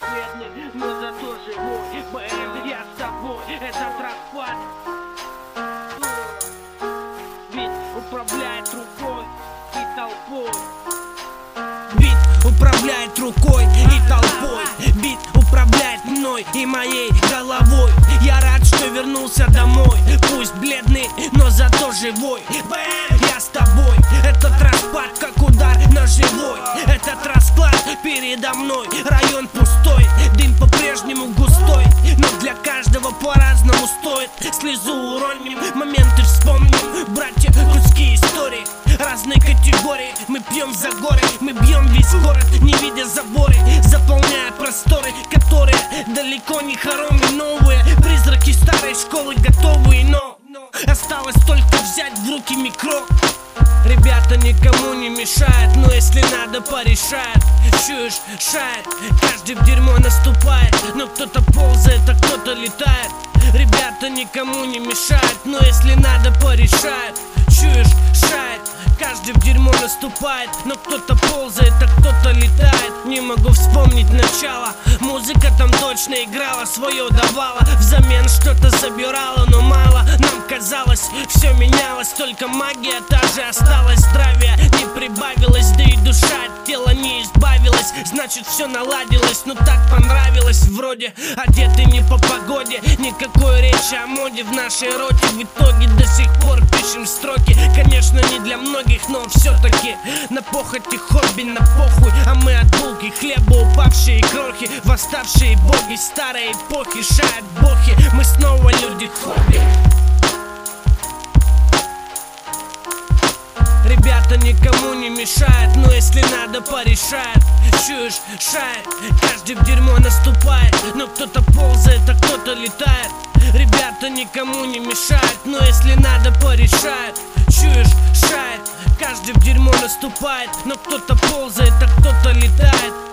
бедный, но зато живой. БМ, я с тобой, этот распад. Бит управляет рукой и толпой. Бит управляет рукой и толпой. Бит управляет мной и моей головой. Я рад, что вернулся домой. Пусть бледный, но зато живой. Я с тобой. Этот распад, как удар ножевой. Этот расклад передо мной. Район пустой, дым по-прежнему густой. Но для каждого по-разному стоит. Слезу уроним, моменты вспомним. Братья, русские истории, разные категории. Мы пьем за горы, мы бьем весь город, не видя заборы, заполняя просторы, которые далеко не хоромы. Новые призраки старой школы готовые, но осталось только взять в руки микро. Ребята никому не мешают, но если надо, порешает. Чуешь, шает, каждый в дерьмо наступает. Но кто-то ползает, а кто-то летает. Ребята никому не мешают, но если надо, порешает. Чуешь, шает, каждый в дерьмо наступает. Но кто-то ползает, а кто-то летает. Не могу вспомнить начало. Музыка там точно играла, свое давала, взамен что-то забирала, но мало. Нам казалось, все менялось, только магия та же осталась. Здравия не прибавилось, да и душа от тела не избавилась. Значит, все наладилось, но так понравилось. Вроде одеты не по погоде, никакой речи о моде в нашей роте. В итоге до сих пор пишем строки. Конечно, не для многих, но все-таки на похоти хобби, на похуй. А мы от булки хлеба упавшие крохи, восставшие боги старой эпохи, шают бохи. Мы снова люди хобби. Ребята никому не мешают, но если надо, порешает. Чуешь, шает, каждый в дерьмо наступает. Но кто-то ползает, а кто-то летает. Ребята никому не мешают, но если надо, порешает. Чуешь, шает, каждый в дерьмо наступает. Но кто-то ползает, а кто-то летает.